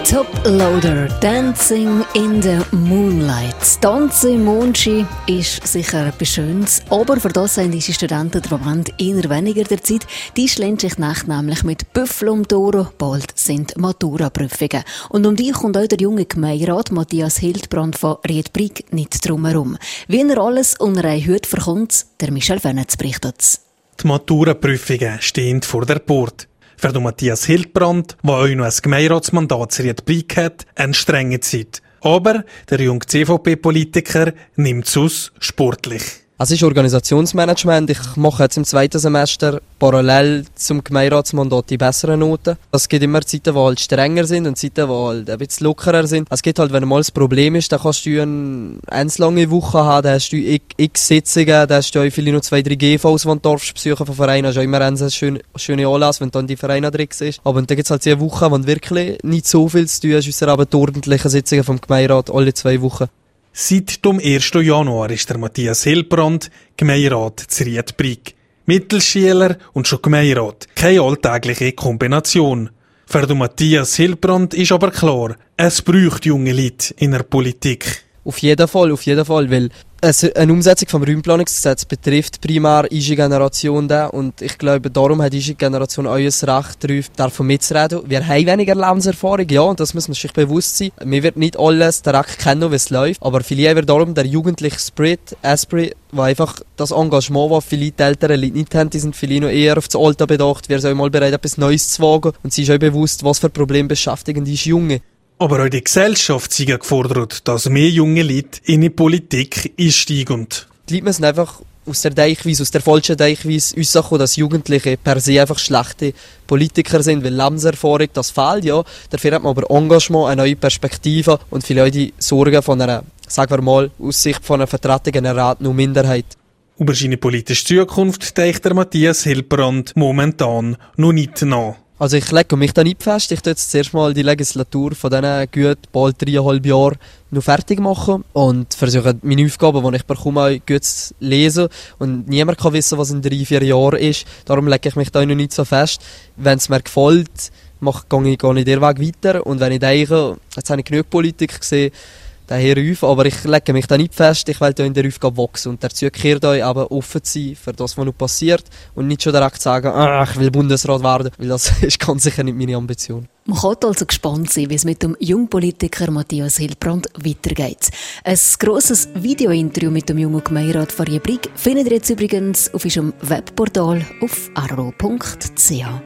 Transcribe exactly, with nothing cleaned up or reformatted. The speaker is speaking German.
Toploader, Dancing in the Moonlight. Tanzen im Mondschein ist sicher etwas Schönes, aber für das haben unsere Studenten der Moment eher weniger der Zeit. Die schlägt sich nach nämlich mit Büffel um die Ohren. Bald sind Matura-Prüfungen. Und um die kommt auch der junge Gemeinderat Matthias Hildbrand von Riedbrig nicht drum herum. Wie er alles unter einen Hut verkommt, der Michel Venetz berichtet. Die Matura-Prüfungen stehen vor der Port. Für den Matthias Hildbrand, der auch noch ein Gemeinderatsmandat zu Riedbrig hat, eine strenge Zeit. Aber der junge C V P-Politiker nimmt es aus sportlich. Es ist Organisationsmanagement. Ich mache jetzt im zweiten Semester parallel zum Gemeinderatsmandat die besseren Noten. Es gibt immer Zeiten, die halt strenger sind und Zeiten, die halt ein bisschen lockerer sind. Es gibt halt, wenn mal ein Problem ist, dann kannst du eine ganz lange Woche haben, dann hast du x Sitzungen, dann hast du vielleicht noch zwei, drei G Vs, die du darfst besuchen von Vereinen. Das ist auch immer eine schöne, schöne Anlass, wenn du dann die Vereine drin bist. Aber dann gibt es halt diese Wochen, wo du wirklich nicht so viel zu tun hast, ausser aber die ordentlichen Sitzungen vom Gemeinderat alle zwei Wochen. Seit dem ersten Januar ist der Matthias Hildbrand Gemeinderat zu Riedbrig. Mittelschüler und schon Gemeinderat. Keine alltägliche Kombination. Für den Matthias Hildbrand ist aber klar, es braucht junge Leute in der Politik. Auf jeden Fall, auf jeden Fall, weil eine Umsetzung vom Raumplanungsgesetz betrifft primär unsere Generation da und ich glaube, darum hat unsere Generation auch ein Recht darauf, davon mitzureden. Wir haben weniger Lebenserfahrung, ja, und das muss man sich bewusst sein. Wir werden nicht alles direkt kennen, wie es läuft, aber vielleicht wird darum der jugendliche Spirit, Esprit, wo einfach das Engagement, das viele die älteren Leute nicht haben, die sind vielleicht noch eher auf das Alter bedacht, wir sind mal bereit, etwas Neues zu wagen und sie ist auch bewusst, was für Probleme beschäftigen die Junge. Aber auch die Gesellschaft sei gefordert, dass mehr junge Leute in die Politik einsteigen. Die Leute müssen einfach aus der Deichweise, aus der falschen Deichweise rauskommen, dass Jugendliche per se einfach schlechte Politiker sind, weil Lebenserfahrung, das fehlt, ja. Dafür hat man aber Engagement, eine neue Perspektive und vielleicht die Sorgen von einer, sagen wir mal, aus Sicht von einer Vertretung einer Rat nur Minderheit. Über seine politische Zukunft denkt der Matthias Hildbrand momentan noch nicht nach. Also ich lege mich da nicht fest. Ich tue jetzt zuerst mal die Legislatur von diesen gut bald dreieinhalb Jahren noch fertig machen und versuche meine Aufgaben, die ich bekomme, auch gut zu lesen. Und niemand kann wissen, was in drei, vier Jahren ist. Darum lege ich mich da noch nicht so fest. Wenn es mir gefällt, mache, gehe ich, gehe ich den Weg weiter. Und wenn ich denke, jetzt habe ich genug Politik gesehen, daher auf, aber ich lege mich da nicht fest, ich will da in der Aufgabe wachsen und dazu gehört euch aber offen sein für das, was noch passiert und nicht schon direkt sagen, ah, ich will Bundesrat werden, weil das ist ganz sicher nicht meine Ambition. Man kann also gespannt sein, wie es mit dem Jungpolitiker Matthias Hildbrand weitergeht. Ein grosses Videointerview mit dem jungen Gemeinderat von Riedbrig findet ihr jetzt übrigens auf unserem Webportal auf arro punkt c h.